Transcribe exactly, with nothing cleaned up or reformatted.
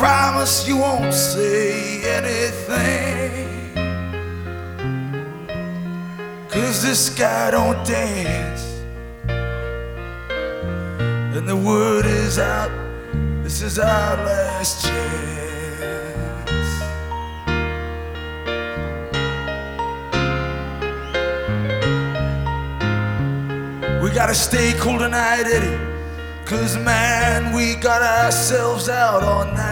promise you won't say anything, 'cause this guy don't dance. And the word is out, this is our last chance. We gotta stay cool tonight, Eddie, 'cause man, we got ourselves out on that